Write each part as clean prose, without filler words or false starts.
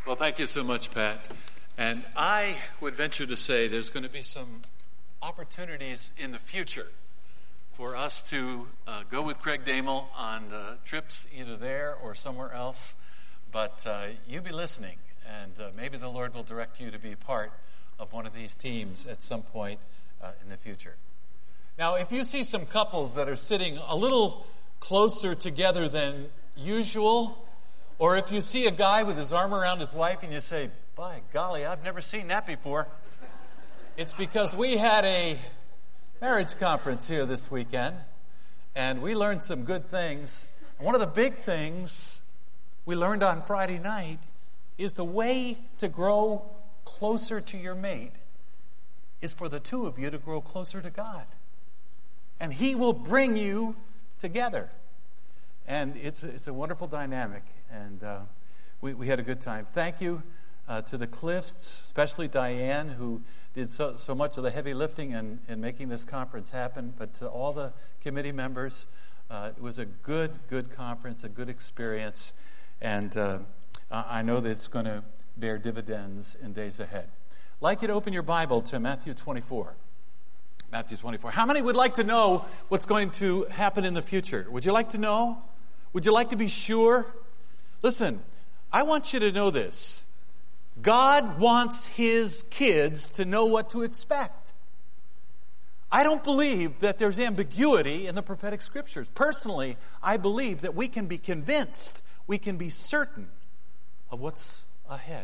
Well, thank you so much, Pat. And I would venture to say there's going to be some opportunities in the future for us to go with Craig Damel on trips either there or somewhere else. But you be listening, and maybe the Lord will direct you to be part of one of these teams at some point in the future. Now, if you see some couples that are sitting a little closer together than usual, or if you see a guy with his arm around his wife and you say, by golly, I've never seen that before, it's because we had a marriage conference here this weekend, and we learned some good things. And one of the big things we learned on Friday night is the way to grow closer to your mate is for the two of you to grow closer to God. And He will bring you together. And it's a wonderful dynamic. And we had a good time. Thank you to the Cliffs, especially Diane, who did so much of the heavy lifting in making this conference happen. But to all the committee members, it was a good conference, a good experience. And I know that it's going to bear dividends in days ahead. I'd like you to open your Bible to Matthew 24. Matthew 24. How many would like to know what's going to happen in the future? Would you like to know? Would you like to be sure? Listen, I want you to know this. God wants His kids to know what to expect. I don't believe that there's ambiguity in the prophetic scriptures. Personally, I believe that we can be convinced, we can be certain of what's ahead.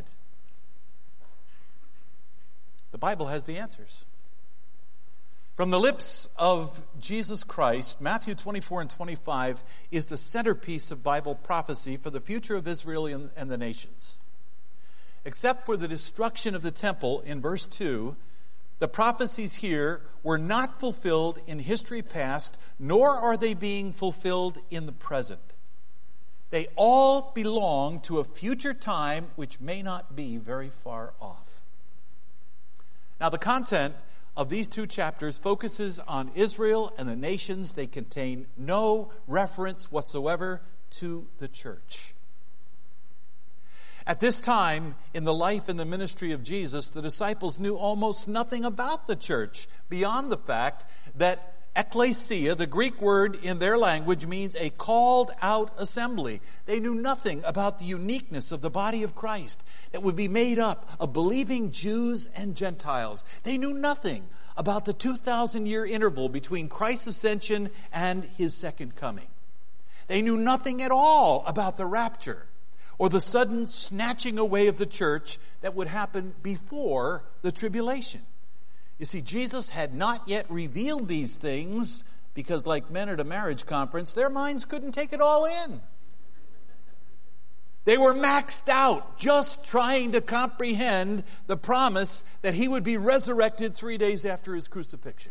The Bible has the answers. From the lips of Jesus Christ, Matthew 24 and 25 is the centerpiece of Bible prophecy for the future of Israel and the nations. Except for the destruction of the temple in verse 2, the prophecies here were not fulfilled in history past, nor are they being fulfilled in the present. They all belong to a future time which may not be very far off. Now, the content of these two chapters focuses on Israel and the nations. They contain no reference whatsoever to the church. At this time in the life and the ministry of Jesus, the disciples knew almost nothing about the church beyond the fact that ecclesia, the Greek word in their language, means a called out assembly. They knew nothing about the uniqueness of the body of Christ that would be made up of believing Jews and Gentiles. They knew nothing about the 2,000-year interval between Christ's ascension and His second coming. They knew nothing at all about the rapture or the sudden snatching away of the church that would happen before the tribulation. You see, Jesus had not yet revealed these things because, like men at a marriage conference, their minds couldn't take it all in. They were maxed out just trying to comprehend the promise that He would be resurrected 3 days after His crucifixion.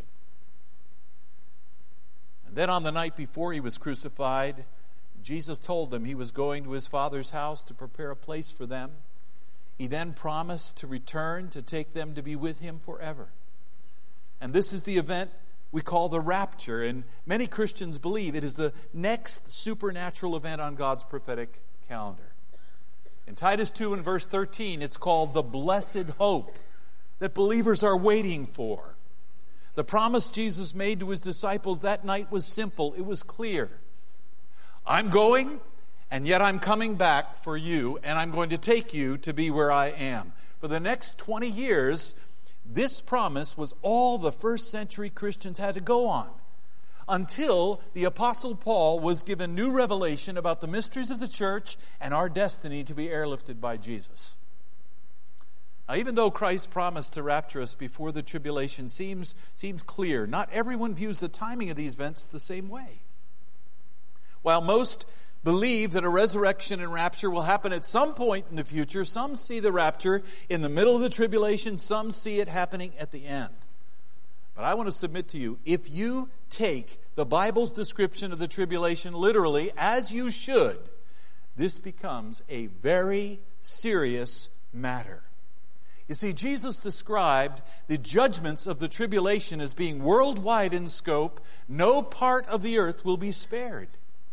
And then on the night before He was crucified, Jesus told them He was going to His Father's house to prepare a place for them. He then promised to return to take them to be with Him forever. And this is the event we call the rapture. And many Christians believe it is the next supernatural event on God's prophetic calendar. In Titus 2 and verse 13, it's called the blessed hope that believers are waiting for. The promise Jesus made to His disciples that night was simple. It was clear. I'm going, and yet I'm coming back for you, and I'm going to take you to be where I am. For the next 20 years, this promise was all the first century Christians had to go on until the Apostle Paul was given new revelation about the mysteries of the church and our destiny to be airlifted by Jesus. Now, even though Christ promised to rapture us before the tribulation seems clear, not everyone views the timing of these events the same way. While most believe that a resurrection and rapture will happen at some point in the future, some see the rapture in the middle of the tribulation, some see it happening at the end. But I want to submit to you, if you take the Bible's description of the tribulation literally, as you should, this becomes a very serious matter. You see, Jesus described the judgments of the tribulation as being worldwide in scope. No part of the earth will be spared.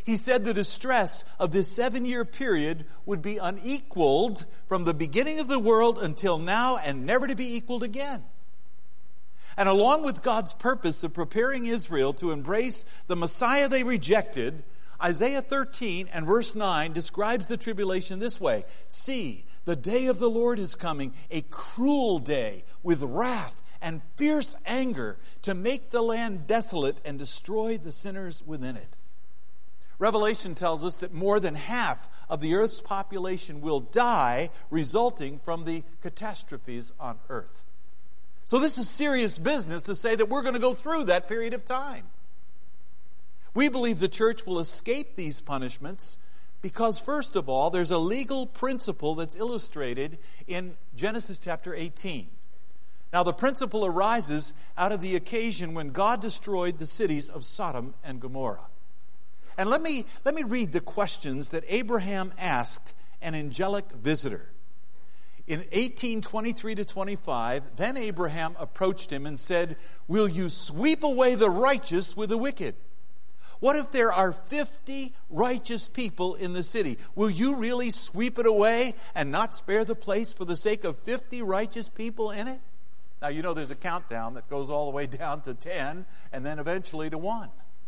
He said the distress of this 7-year period would be unequaled from the beginning of the world until now and never to be equaled again. And along with God's purpose of preparing Israel to embrace the Messiah they rejected, Isaiah 13 and verse 9 describes the tribulation this way. See, the day of the Lord is coming, a cruel day with wrath and fierce anger to make the land desolate and destroy the sinners within it. Revelation tells us that more than half of the earth's population will die, resulting from the catastrophes on earth. So this is serious business to say that we're going to go through that period of time. We believe the church will escape these punishments because, first of all, there's a legal principle that's illustrated in Genesis chapter 18. Now, the principle arises out of the occasion when God destroyed the cities of Sodom and Gomorrah. And let me read the questions that Abraham asked an angelic visitor. In 18:23-25, then Abraham approached him and said, "Will you sweep away the righteous with the wicked? What if there are 50 righteous people in the city? Will you really sweep it away and not spare the place for the sake of 50 righteous people in it?" Now, you know there's a countdown that goes all the way down to 10 and then eventually to 1.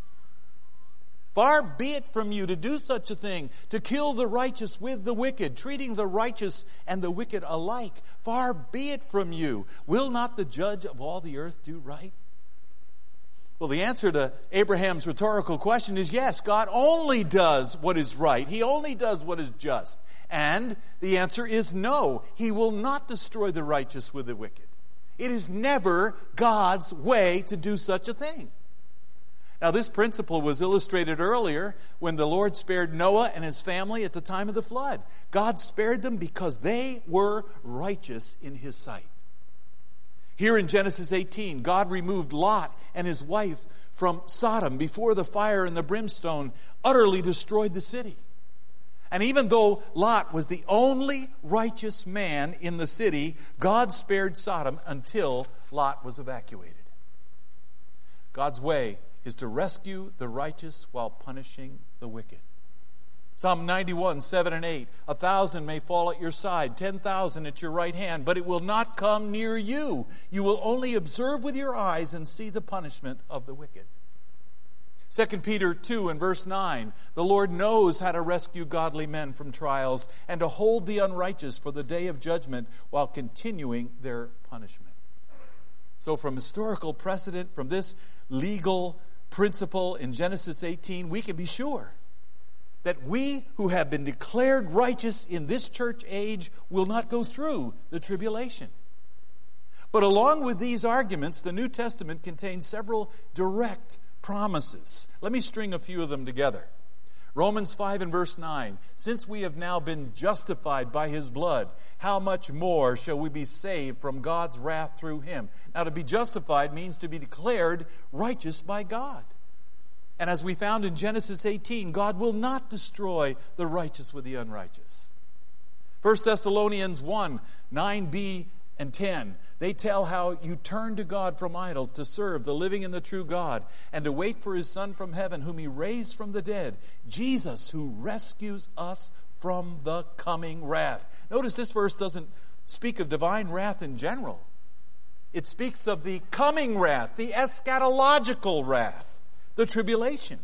Far be it from you to do such a thing, to kill the righteous with the wicked, treating the righteous and the wicked alike. Far be it from you. Will not the judge of all the earth do right? Well, the answer to Abraham's rhetorical question is yes, God only does what is right. He only does what is just. And the answer is no, He will not destroy the righteous with the wicked. It is never God's way to do such a thing. Now, this principle was illustrated earlier when the Lord spared Noah and his family at the time of the flood. God spared them because they were righteous in His sight. Here in Genesis 18, God removed Lot and his wife from Sodom before the fire and the brimstone utterly destroyed the city. And even though Lot was the only righteous man in the city, God spared Sodom until Lot was evacuated. God's way is to rescue the righteous while punishing the wicked. Psalm 91, 7 and 8. 1,000 may fall at your side, 10,000 at your right hand, but it will not come near you. You will only observe with your eyes and see the punishment of the wicked. 2 Peter 2 and verse 9. The Lord knows how to rescue godly men from trials and to hold the unrighteous for the day of judgment while continuing their punishment. So from historical precedent, from this legal principle in Genesis 18, we can be sure that we who have been declared righteous in this church age will not go through the tribulation. But along with these arguments, the New Testament contains several direct promises. Let me string a few of them together. Romans 5 and verse 9. Since we have now been justified by His blood, how much more shall we be saved from God's wrath through Him? Now, to be justified means to be declared righteous by God. And as we found in Genesis 18, God will not destroy the righteous with the unrighteous. 1 Thessalonians 1, 9b and 10. They tell how you turn to God from idols to serve the living and the true God and to wait for His Son from heaven, whom He raised from the dead, Jesus, who rescues us from the coming wrath. Notice this verse doesn't speak of divine wrath in general. It speaks of the coming wrath, the eschatological wrath, the tribulation.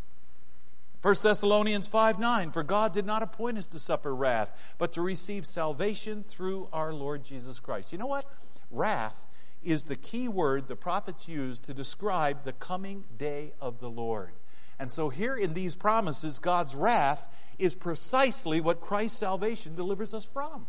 1 Thessalonians 5:9, for God did not appoint us to suffer wrath, but to receive salvation through our Lord Jesus Christ. You know what? Wrath is the key word the prophets use to describe the coming day of the Lord. And so here in these promises, God's wrath is precisely what Christ's salvation delivers us from.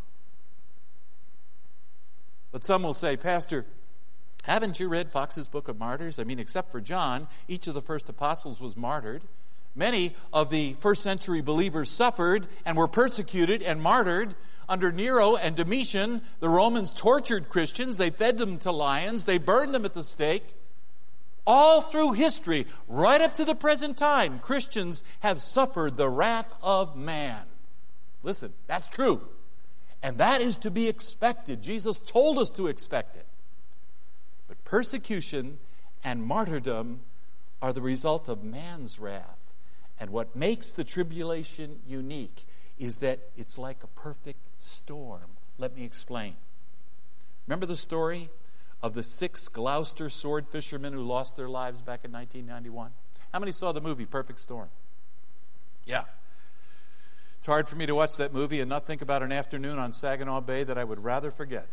But some will say, Pastor, haven't you read Fox's Book of Martyrs? I mean, except for John, each of the first apostles was martyred. Many of the first century believers suffered and were persecuted and martyred. Under Nero and Domitian, the Romans tortured Christians. They fed them to lions. They burned them at the stake. All through history, right up to the present time, Christians have suffered the wrath of man. Listen, that's true. And that is to be expected. Jesus told us to expect it. But persecution and martyrdom are the result of man's wrath. And what makes the tribulation unique is that it's like a perfect storm. Let me explain. Remember the story of the 6 Gloucester sword fishermen who lost their lives back in 1991? How many saw the movie Perfect Storm? Yeah. It's hard for me to watch that movie and not think about an afternoon on Saginaw Bay that I would rather forget.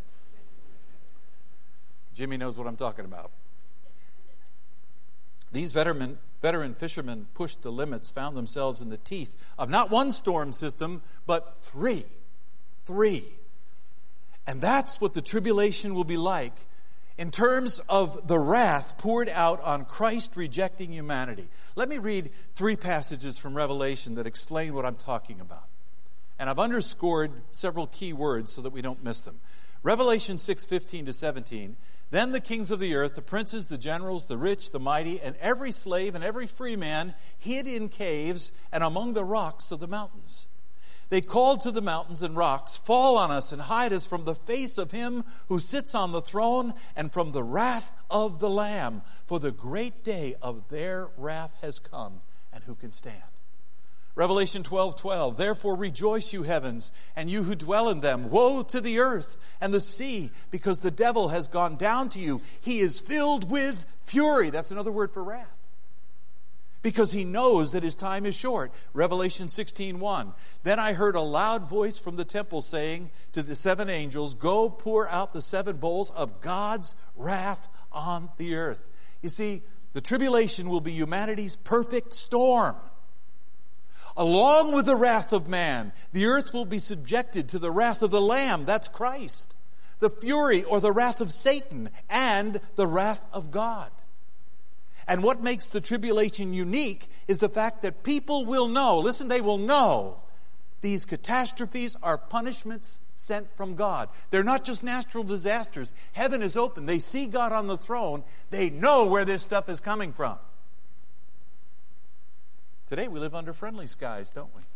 Jimmy knows what I'm talking about. These veteran fishermen pushed the limits, found themselves in the teeth of not one storm system, but 3. 3. And that's what the tribulation will be like in terms of the wrath poured out on Christ rejecting humanity. Let me read 3 passages from Revelation that explain what I'm talking about. And I've underscored several key words so that we don't miss them. Revelation 6:15-17. Then the kings of the earth, the princes, the generals, the rich, the mighty, and every slave and every free man hid in caves and among the rocks of the mountains. They called to the mountains and rocks, "Fall on us and hide us from the face of him who sits on the throne and from the wrath of the Lamb. For the great day of their wrath has come, and who can stand?" Revelation 12:12. Therefore rejoice, you heavens, and you who dwell in them. Woe to the earth and the sea, because the devil has gone down to you. He is filled with fury. That's another word for wrath. Because he knows that his time is short. Revelation 16:1. Then I heard a loud voice from the temple saying to the 7 angels, "Go pour out the 7 bowls of God's wrath on the earth." You see, the tribulation will be humanity's perfect storm. Along with the wrath of man, the earth will be subjected to the wrath of the Lamb, that's Christ, the fury or the wrath of Satan, and the wrath of God. And what makes the tribulation unique is the fact that people will know, listen, they will know these catastrophes are punishments sent from God. They're not just natural disasters. Heaven is open. They see God on the throne. They know where this stuff is coming from. Today we live under friendly skies, don't we?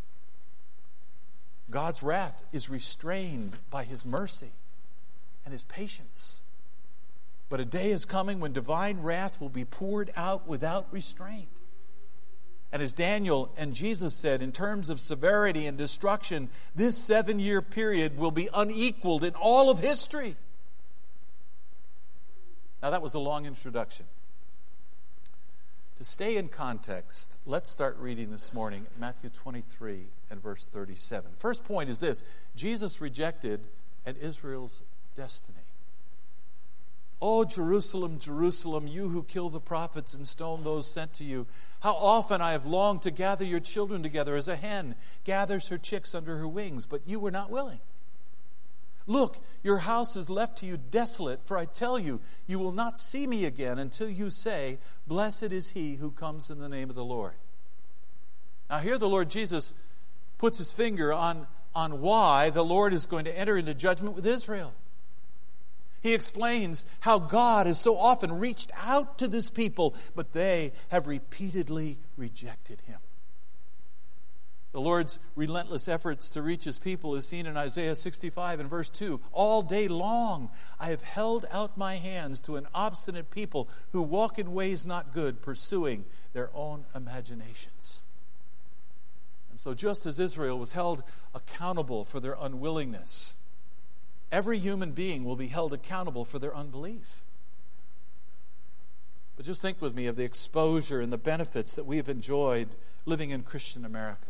God's wrath is restrained by his mercy and his patience. But a day is coming when divine wrath will be poured out without restraint. And as Daniel and Jesus said, in terms of severity and destruction, this 7-year period will be unequaled in all of history. Now that was a long introduction. To stay in context, let's start reading this morning Matthew 23 and verse 37. First point is this: Jesus rejected an Israel's destiny. "Oh, Jerusalem, Jerusalem, you who kill the prophets and stone those sent to you, how often I have longed to gather your children together as a hen gathers her chicks under her wings, but you were not willing. Look, your house is left to you desolate, for I tell you, you will not see me again until you say, 'Blessed is he who comes in the name of the Lord.'" Now here the Lord Jesus puts his finger on why the Lord is going to enter into judgment with Israel. He explains how God has so often reached out to this people, but they have repeatedly rejected him. The Lord's relentless efforts to reach his people is seen in Isaiah 65 and verse 2. "All day long I have held out my hands to an obstinate people who walk in ways not good, pursuing their own imaginations." And so just as Israel was held accountable for their unwillingness, every human being will be held accountable for their unbelief. But just think with me of the exposure and the benefits that we have enjoyed living in Christian America.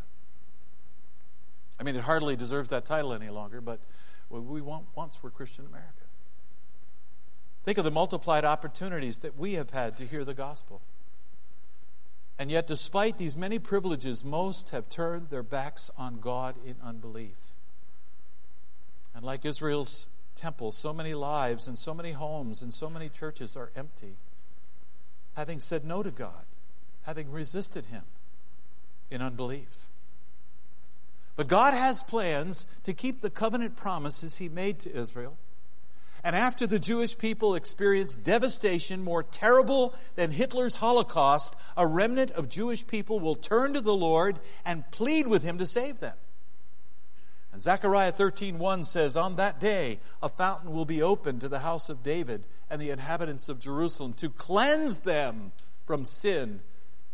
I mean, it hardly deserves that title any longer, but we once were Christian America. Think of the multiplied opportunities that we have had to hear the gospel. And yet, despite these many privileges, most have turned their backs on God in unbelief. And like Israel's temple, so many lives and so many homes and so many churches are empty, having said no to God, having resisted him in unbelief. But God has plans to keep the covenant promises he made to Israel. And after the Jewish people experienced devastation more terrible than Hitler's Holocaust, a remnant of Jewish people will turn to the Lord and plead with him to save them. And Zechariah 13:1 says, "On that day a fountain will be opened to the house of David and the inhabitants of Jerusalem to cleanse them from sin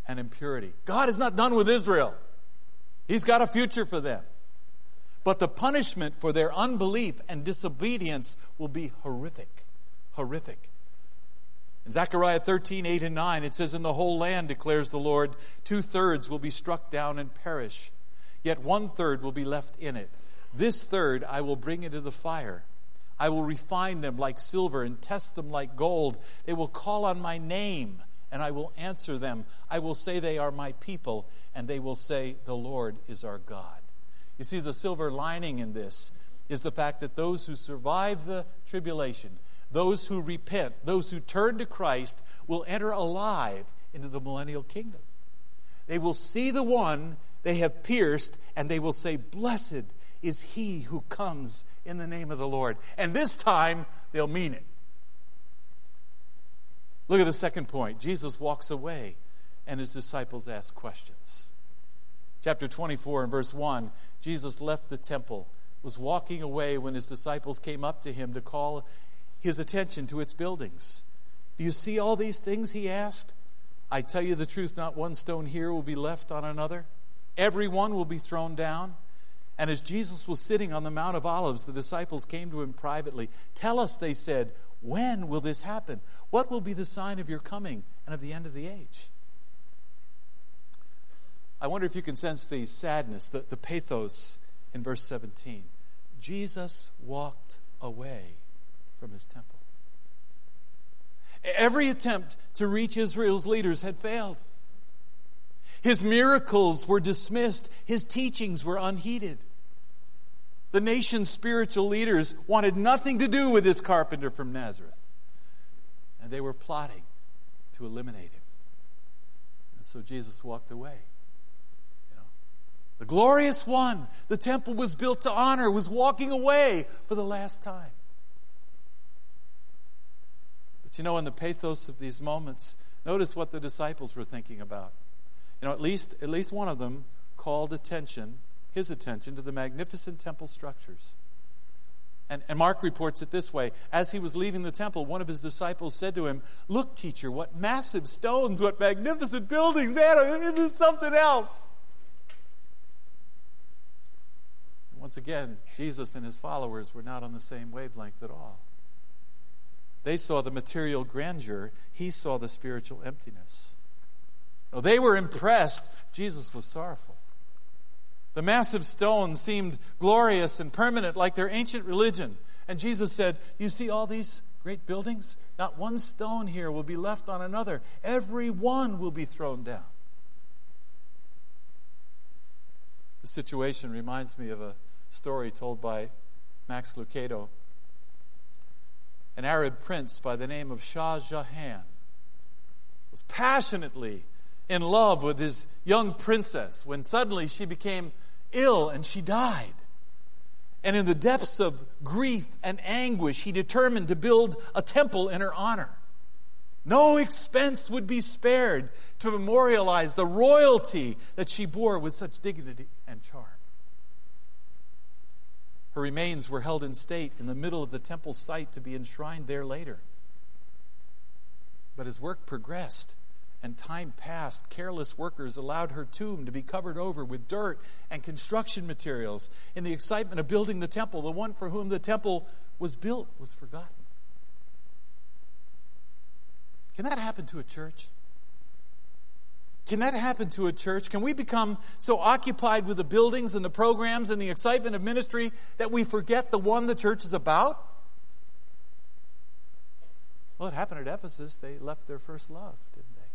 and impurity. God is not done with Israel. He's got a future for them. But the punishment for their unbelief and disobedience will be horrific. Horrific. In Zechariah 13, 8 and 9, it says, "In the whole land, declares the Lord, 2/3 will be struck down and perish. Yet 1/3 will be left in it. This third I will bring into the fire. I will refine them like silver and test them like gold. They will call on my name, and I will answer them. I will say they are my people, and they will say, the Lord is our God." You see, the silver lining in this is the fact that those who survive the tribulation, those who repent, those who turn to Christ, will enter alive into the millennial kingdom. They will see the one they have pierced, and they will say, "Blessed is he who comes in the name of the Lord." And this time, they'll mean it. Look at the second point. Jesus walks away, and his disciples ask questions. Chapter 24 and verse 1, Jesus left the temple, was walking away when his disciples came up to him to call his attention to its buildings. "Do you see all these things?" he asked. "I tell you the truth, not one stone here will be left on another. Every one will be thrown down." And as Jesus was sitting on the Mount of Olives, the disciples came to him privately. "Tell us," they said, "when will this happen? What will be the sign of your coming and of the end of the age?" I wonder if you can sense the sadness, the pathos in verse 17. Jesus walked away from his temple. Every attempt to reach Israel's leaders had failed. His miracles were dismissed. His teachings were unheeded. The nation's spiritual leaders wanted nothing to do with this carpenter from Nazareth. And they were plotting to eliminate him. And so Jesus walked away. The glorious one the temple was built to honor was walking away for the last time. But in the pathos of these moments, notice what the disciples were thinking about. At least one of them called his attention to the magnificent temple structures. And Mark reports it this way. As he was leaving the temple, one of his disciples said to him, "Look, teacher, what massive stones, what magnificent buildings. Man, it is something else." Once again, Jesus and his followers were not on the same wavelength at all. They saw the material grandeur. He saw the spiritual emptiness. They were impressed. Jesus was sorrowful. The massive stones seemed glorious and permanent like their ancient religion. And Jesus said, "You see all these great buildings? Not one stone here will be left on another. Every one will be thrown down." The situation reminds me of a story told by Max Lucado. An Arab prince by the name of Shah Jahan was passionately in love with his young princess when suddenly she became ill and she died. And in the depths of grief and anguish, he determined to build a temple in her honor. No expense would be spared to memorialize the royalty that she bore with such dignity and charm. Her remains were held in state in the middle of the temple site to be enshrined there later. But as work progressed and time passed, careless workers allowed her tomb to be covered over with dirt and construction materials. In the excitement of building the temple, the one for whom the temple was built was forgotten. Can that happen to a church? Can that happen to a church? Can we become so occupied with the buildings and the programs and the excitement of ministry that we forget the one the church is about? Well, it happened at Ephesus. They left their first love, didn't they?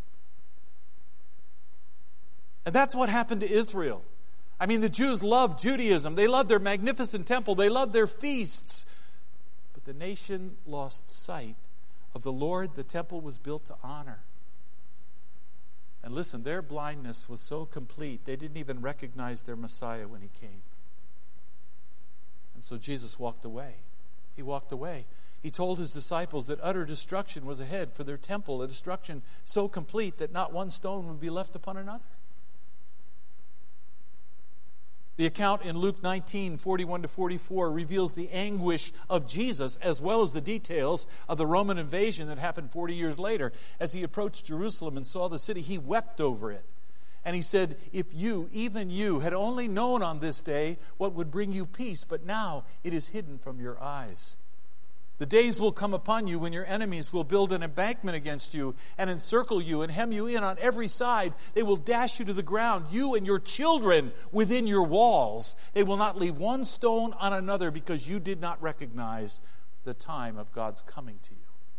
And that's what happened to Israel. The Jews loved Judaism. They loved their magnificent temple. They loved their feasts. But the nation lost sight of the Lord the temple was built to honor. And listen, their blindness was so complete, they didn't even recognize their Messiah when he came. And so Jesus walked away. He walked away. He told his disciples that utter destruction was ahead for their temple, a destruction so complete that not one stone would be left upon another. The account in Luke 19, 41-44 reveals the anguish of Jesus as well as the details of the Roman invasion that happened 40 years later. As he approached Jerusalem and saw the city, he wept over it. And he said, if you, even you, had only known on this day what would bring you peace, but now it is hidden from your eyes. The days will come upon you when your enemies will build an embankment against you and encircle you and hem you in on every side. They will dash you to the ground, you and your children within your walls. They will not leave one stone on another because you did not recognize the time of God's coming to you.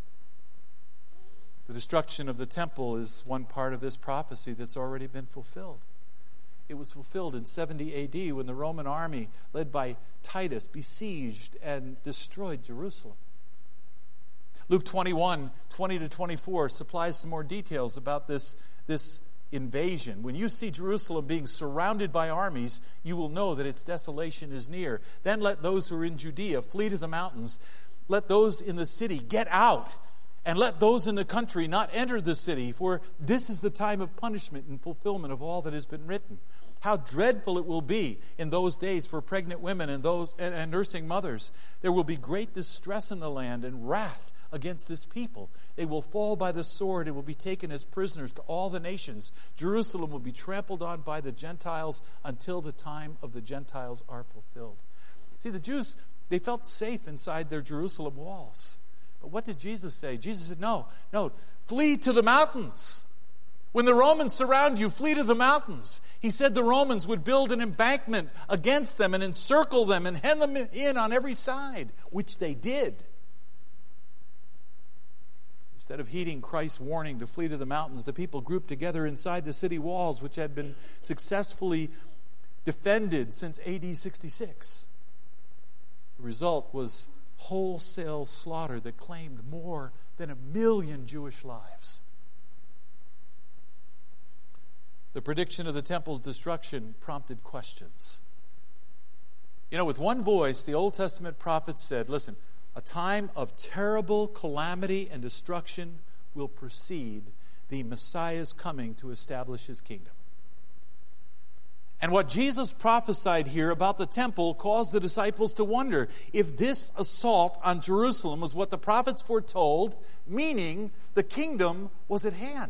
The destruction of the temple is one part of this prophecy that's already been fulfilled. It was fulfilled in 70 A.D. when the Roman army, led by Titus, besieged and destroyed Jerusalem. Luke 21, 20-24 supplies some more details about this invasion. When you see Jerusalem being surrounded by armies, you will know that its desolation is near. Then let those who are in Judea flee to the mountains. Let those in the city get out, and let those in the country not enter the city, for this is the time of punishment and fulfillment of all that has been written. How dreadful it will be in those days for pregnant women and nursing mothers. There will be great distress in the land and wrath against this people. They will fall by the sword and will be taken as prisoners to all the nations. Jerusalem will be trampled on by the Gentiles until the time of the Gentiles are fulfilled. See, the Jews, they felt safe inside their Jerusalem walls. But what did Jesus say? Jesus said, no, flee to the mountains. When the Romans surround you, flee to the mountains. He said the Romans would build an embankment against them and encircle them and hem them in on every side, which they did. Instead of heeding Christ's warning to flee to the mountains, the people grouped together inside the city walls, which had been successfully defended since AD 66. The result was wholesale slaughter that claimed more than 1 million Jewish lives. The prediction of the temple's destruction prompted questions. With one voice, the Old Testament prophets said, listen, a time of terrible calamity and destruction will precede the Messiah's coming to establish his kingdom. And what Jesus prophesied here about the temple caused the disciples to wonder if this assault on Jerusalem was what the prophets foretold, meaning the kingdom was at hand.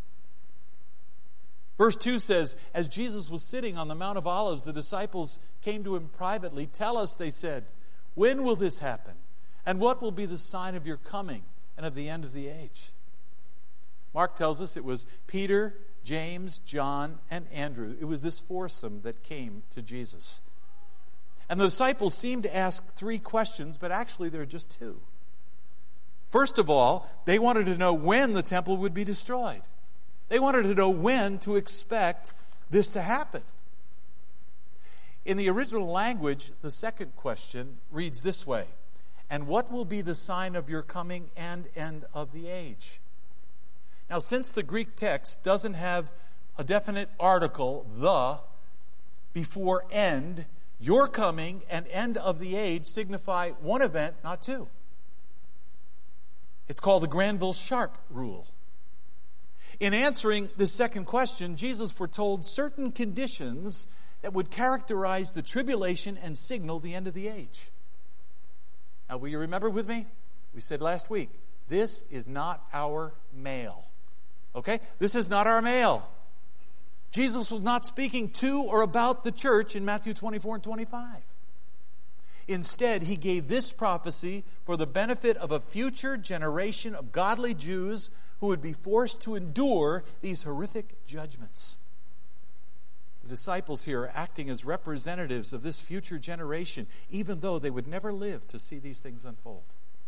Verse 2 says, as Jesus was sitting on the Mount of Olives, the disciples came to him privately. Tell us, they said, when will this happen? And what will be the sign of your coming and of the end of the age? Mark tells us it was Peter, James, John, and Andrew. It was this foursome that came to Jesus. And the disciples seemed to ask 3 questions, but actually there are just 2. First of all, they wanted to know when the temple would be destroyed. They wanted to know when to expect this to happen. In the original language, the second question reads this way: and what will be the sign of your coming and end of the age? Now, since the Greek text doesn't have a definite article, the, before end, your coming and end of the age signify one event, not 2. It's called the Granville-Sharp rule. In answering this second question, Jesus foretold certain conditions that would characterize the tribulation and signal the end of the age. Now, will you remember with me? We said last week, this is not our mail. Okay? This is not our mail. Jesus was not speaking to or about the church in Matthew 24 and 25. Instead, he gave this prophecy for the benefit of a future generation of godly Jews who would be forced to endure these horrific judgments. The disciples here are acting as representatives of this future generation, even though they would never live to see these things unfold.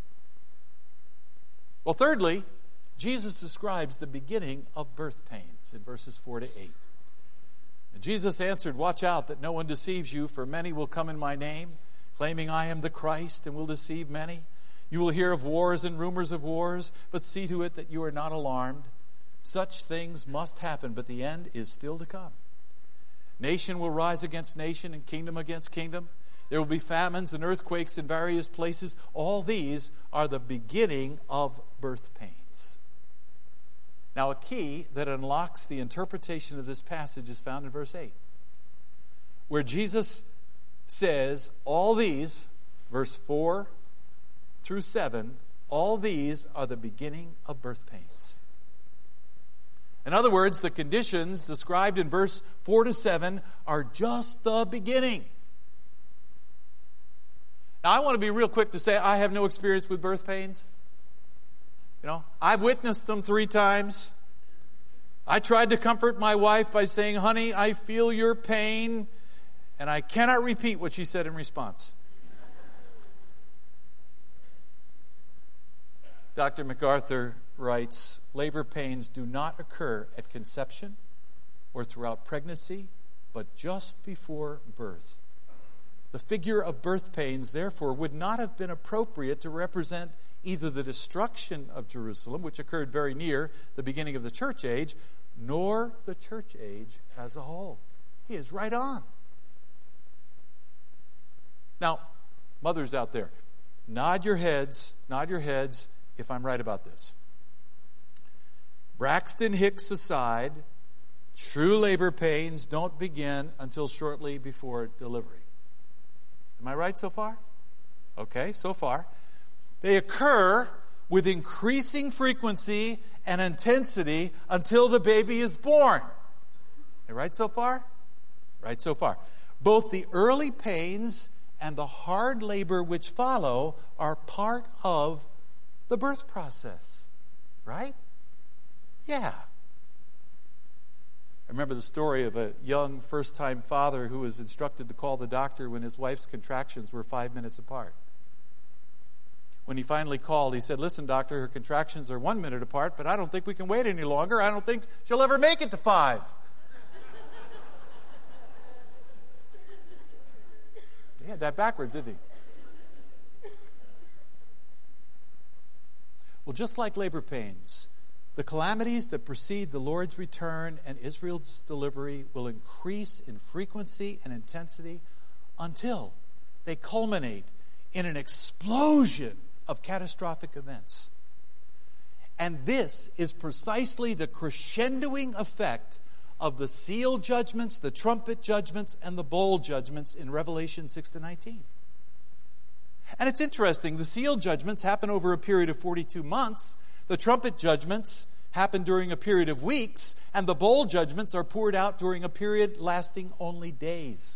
Well, thirdly, Jesus describes the beginning of birth pains in verses 4 to 8. And Jesus answered, watch out that no one deceives you, for many will come in my name, claiming I am the Christ, and will deceive many. You will hear of wars and rumors of wars, but see to it that you are not alarmed. Such things must happen, but the end is still to come. Nation will rise against nation and kingdom against kingdom. There will be famines and earthquakes in various places. All these are the beginning of birth pains. Now, a key that unlocks the interpretation of this passage is found in verse 8, where Jesus says all these, verse 4 through 7, all these are the beginning of birth pains. In other words, the conditions described in verse 4 to 7 are just the beginning. Now, I want to be real quick to say I have no experience with birth pains. I've witnessed them 3 times. I tried to comfort my wife by saying, honey, I feel your pain, and I cannot repeat what she said in response. Dr. MacArthur writes, labor pains do not occur at conception or throughout pregnancy, but just before birth. The figure of birth pains, therefore, would not have been appropriate to represent either the destruction of Jerusalem, which occurred very near the beginning of the church age, nor the church age as a whole. He is right on. Now, mothers out there, nod your heads if I'm right about this. Braxton Hicks aside, true labor pains don't begin until shortly before delivery. Am I right so far? Okay, so far. They occur with increasing frequency and intensity until the baby is born. Am I right so far? Right so far. Both the early pains and the hard labor which follow are part of the birth process. Right? Yeah. I remember the story of a young first-time father who was instructed to call the doctor when his wife's contractions were 5 minutes apart. When he finally called, he said, listen, doctor, her contractions are 1 minute apart, but I don't think we can wait any longer. I don't think she'll ever make it to 5. He had that backward, didn't he? Well, just like labor pains, the calamities that precede the Lord's return and Israel's delivery will increase in frequency and intensity until they culminate in an explosion of catastrophic events. And this is precisely the crescendoing effect of the seal judgments, the trumpet judgments, and the bowl judgments in Revelation 6-19. And it's interesting, the seal judgments happen over a period of 42 months, the trumpet judgments happen during a period of weeks, and the bowl judgments are poured out during a period lasting only days.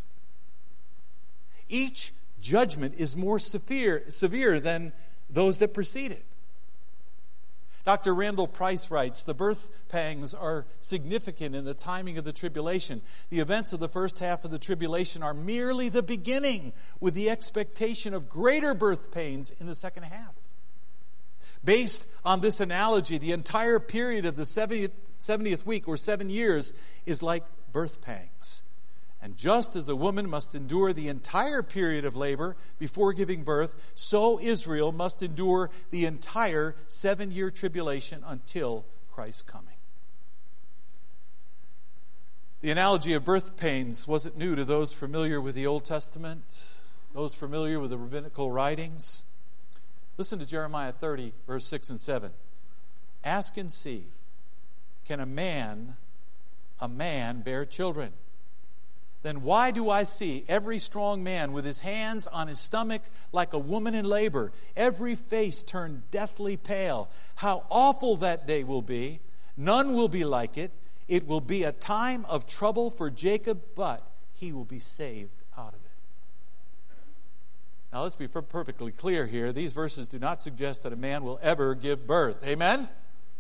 Each judgment is more severe than those that precede it. Dr. Randall Price writes, the birth pangs are significant in the timing of the tribulation. The events of the first half of the tribulation are merely the beginning, with the expectation of greater birth pains in the second half. Based on this analogy, the entire period of the 70th week, or 7 years, is like birth pangs. And just as a woman must endure the entire period of labor before giving birth, so Israel must endure the entire 7-year tribulation until Christ's coming. The analogy of birth pains wasn't new to those familiar with the Old Testament, those familiar with the rabbinical writings. Listen to Jeremiah 30, verse 6 and 7. Ask and see, can a man bear children? Then why do I see every strong man with his hands on his stomach like a woman in labor, every face turned deathly pale? How awful that day will be. None will be like it. It will be a time of trouble for Jacob, but he will be saved out of it. Now let's be perfectly clear here. These verses do not suggest that a man will ever give birth. Amen?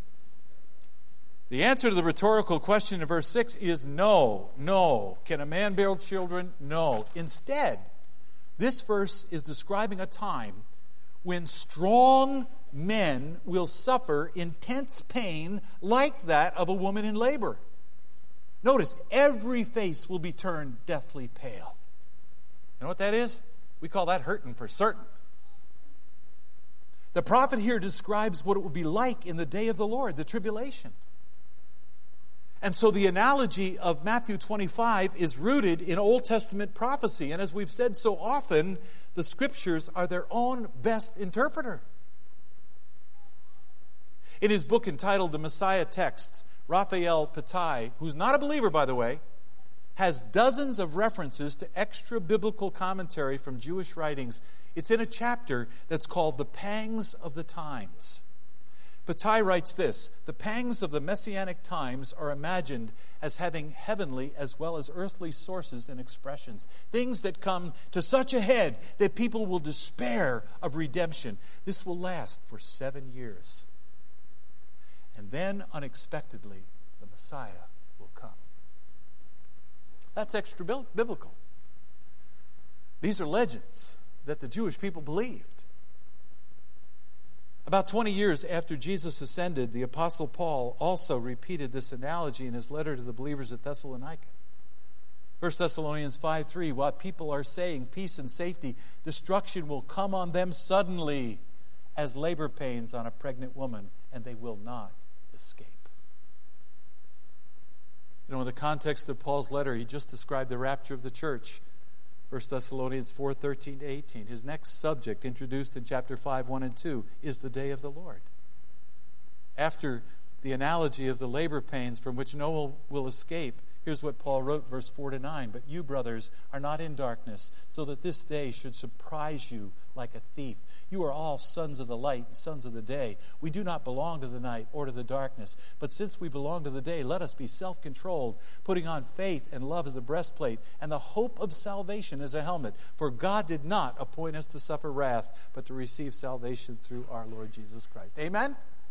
The answer to the rhetorical question in verse 6 is no. No. Can a man bear children? No. Instead, this verse is describing a time when strong men will suffer intense pain like that of a woman in labor. Notice, every face will be turned deathly pale. You know what that is? We call that hurting for certain. The prophet here describes what it will be like in the day of the Lord, the tribulation. And so the analogy of Matthew 25 is rooted in Old Testament prophecy. And as we've said so often, the Scriptures are their own best interpreter. In his book entitled The Messiah Texts, Raphael Patai, who's not a believer, by the way, has dozens of references to extra-biblical commentary from Jewish writings. It's in a chapter that's called The Pangs of the Times. Bataille writes this: the pangs of the Messianic times are imagined as having heavenly as well as earthly sources and expressions. Things that come to such a head that people will despair of redemption. This will last for 7 years. And then, unexpectedly, the Messiah will come. That's extra biblical. These are legends that the Jewish people believed. About 20 years after Jesus ascended, the Apostle Paul also repeated this analogy in his letter to the believers at Thessalonica. 1 Thessalonians 5:3, while people are saying peace and safety, destruction will come on them suddenly as labor pains on a pregnant woman, and they will not escape. You know, in the context of Paul's letter, he just described the rapture of the church. 1 Thessalonians 4:13-18. His next subject, introduced in chapter 5, 1 and 2, is the day of the Lord. After the analogy of the labor pains from which no one will escape, here's what Paul wrote, verse 4-9. But you, brothers, are not in darkness, so that this day should surprise you like a thief. You are all sons of the light and sons of the day. We do not belong to the night or to the darkness. But since we belong to the day, let us be self-controlled, putting on faith and love as a breastplate, and the hope of salvation as a helmet. For God did not appoint us to suffer wrath, but to receive salvation through our Lord Jesus Christ. Amen?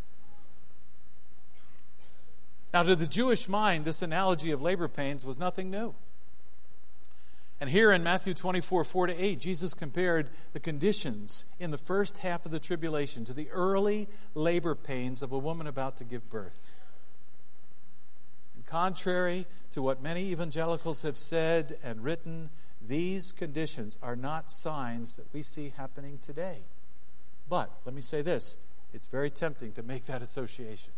Now, to the Jewish mind, this analogy of labor pains was nothing new. And here in Matthew 24, 4-8, Jesus compared the conditions in the first half of the tribulation to the early labor pains of a woman about to give birth. And contrary to what many evangelicals have said and written, these conditions are not signs that we see happening today. But, let me say this, it's very tempting to make that association.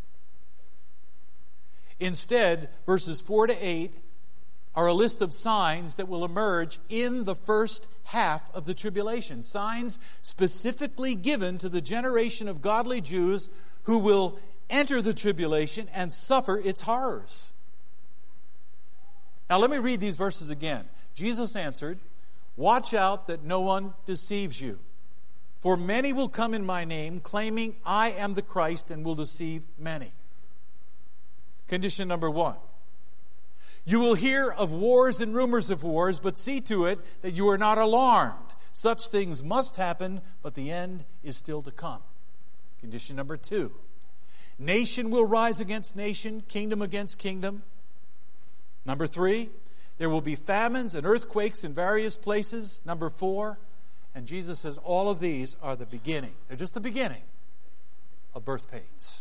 Instead, verses 4-8 are a list of signs that will emerge in the first half of the tribulation. Signs specifically given to the generation of godly Jews who will enter the tribulation and suffer its horrors. Now let me read these verses again. Jesus answered, "Watch out that no one deceives you. For many will come in my name, claiming I am the Christ, and will deceive many." Condition number 1. You will hear of wars and rumors of wars, but see to it that you are not alarmed. Such things must happen, but the end is still to come. Condition number 2. Nation will rise against nation, kingdom against kingdom. Number 3, there will be famines and earthquakes in various places. Number 4, and Jesus says all of these are the beginning. They're just the beginning of birth pains.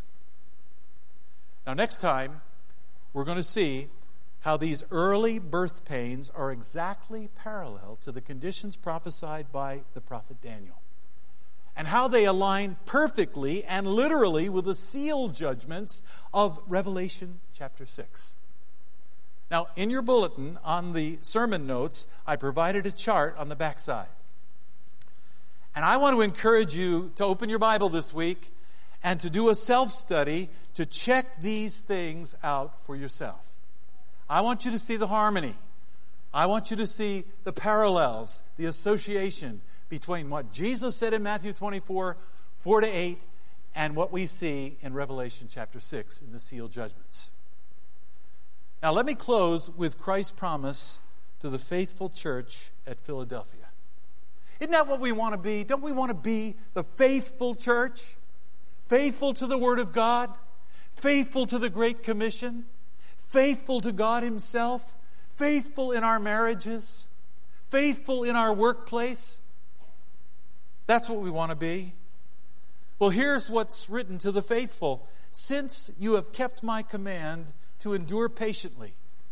Now next time, we're going to see how these early birth pains are exactly parallel to the conditions prophesied by the prophet Daniel, and how they align perfectly and literally with the seal judgments of Revelation chapter 6. Now, in your bulletin on the sermon notes, I provided a chart on the backside. And I want to encourage you to open your Bible this week and to do a self-study to check these things out for yourself. I want you to see the harmony. I want you to see the parallels, the association between what Jesus said in Matthew 24, 4-8, and what we see in Revelation chapter 6 in the seal judgments. Now let me close with Christ's promise to the faithful church at Philadelphia. Isn't that what we want to be? Don't we want to be the faithful church? Faithful to the Word of God? Faithful to the Great Commission? Faithful to God Himself? Faithful in our marriages? Faithful in our workplace? That's what we want to be. Well, here's what's written to the faithful. Since you have kept my command to endure patiently,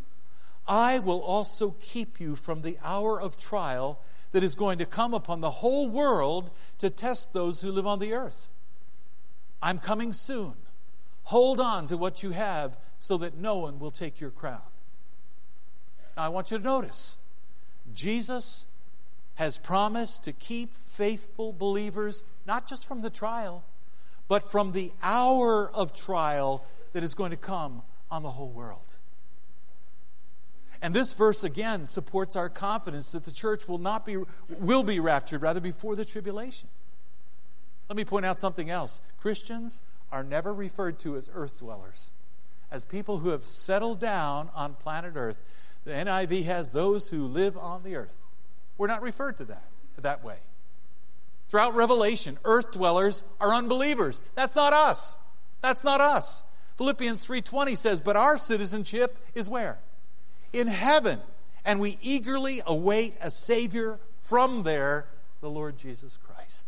I will also keep you from the hour of trial that is going to come upon the whole world to test those who live on the earth. I'm coming soon. Hold on to what you have so that no one will take your crown. Now I want you to notice, Jesus has promised to keep faithful believers not just from the trial, but from the hour of trial that is going to come on the whole world. And this verse again supports our confidence that the church will be raptured rather before the tribulation. Let me point out something else. Christians are never referred to as earth dwellers, as people who have settled down on planet Earth. The NIV has those who live on the earth. We're not referred to that way. Throughout Revelation, earth dwellers are unbelievers. That's not us. That's not us. Philippians 3:20 says, but our citizenship is where? In heaven. And we eagerly await a Savior from there, the Lord Jesus Christ.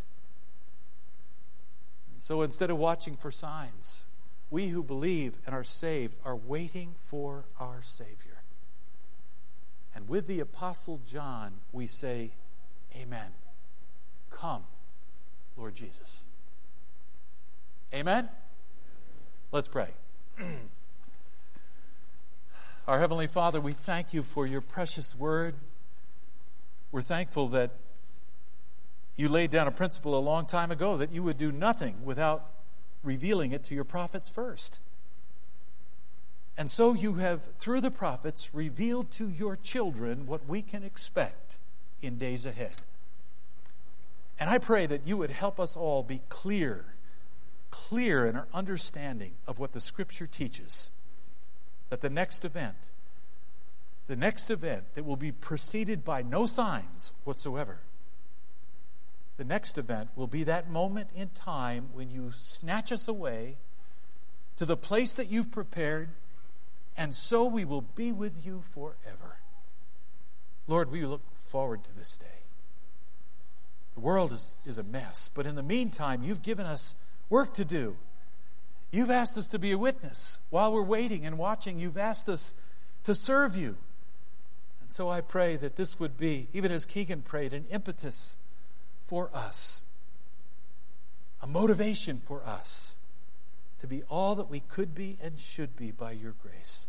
And so instead of watching for signs, we who believe and are saved are waiting for our Savior. And with the Apostle John, we say, Amen. Come, Lord Jesus. Amen? Let's pray. Our Heavenly Father, we thank you for your precious word. We're thankful that you laid down a principle a long time ago that you would do nothing without revealing it to your prophets first. And so you have, through the prophets, revealed to your children what we can expect in days ahead. And I pray that you would help us all be clear in our understanding of what the Scripture teaches. That the next event that will be preceded by no signs whatsoever, the next event will be that moment in time when you snatch us away to the place that you've prepared, and so we will be with you forever. Lord, we look forward to this day. The world is a mess, but in the meantime, you've given us work to do. You've asked us to be a witness. While we're waiting and watching, you've asked us to serve you. And so I pray that this would be, even as Keegan prayed, an impetus for us, a motivation for us to be all that we could be and should be by your grace.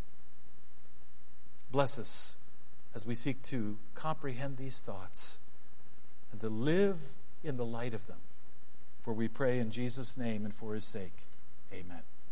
Bless us as we seek to comprehend these thoughts and to live in the light of them. For we pray in Jesus' name and for his sake. Amen.